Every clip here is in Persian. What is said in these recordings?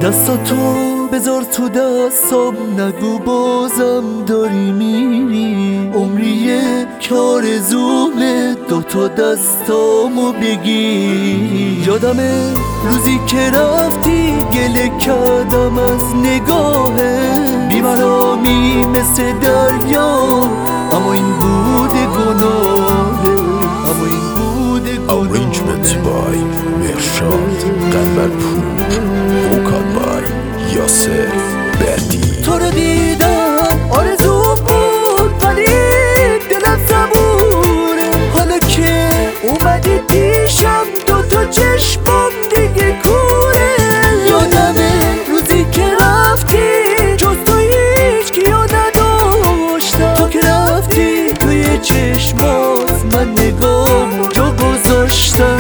دستاتو بذار تو دستام، نگو بازم داری میری. عمریه که آرزومه دوتا دستامو بگی. یادمه روزی که رفتی گله کردم از نگاهه، بیمرامی مثل دریا، اما این بوده گناهه، اما این بوده گناهه. Arrangement by مرشاد قنبرپور، وکال by یاسر بردی. تو رو دیدم آرزو بود ولی دلم صبوره. حالا که اومدی پیشم دوتا چشمم دیگه کوره. یادمه روزی که رفتی جز تو هیچکیو نداشتم. تو که رفتی توی چشمات من نگامو جا گذاشتم.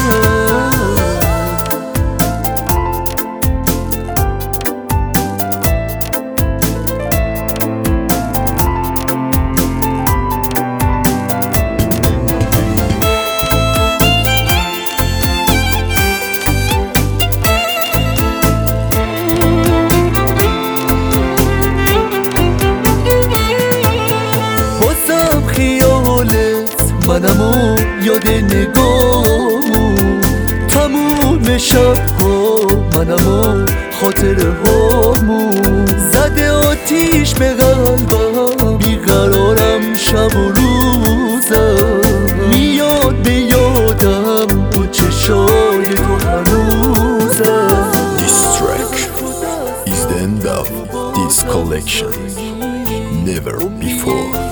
منمو یاد نگاهمو، تموم شبها منمو خاطره هامو. زده آتیش به قلبم، بیقرارم شب و روزم. میاد به یادم اون چشای تو هنوزم. This track is the end of this collection. Never before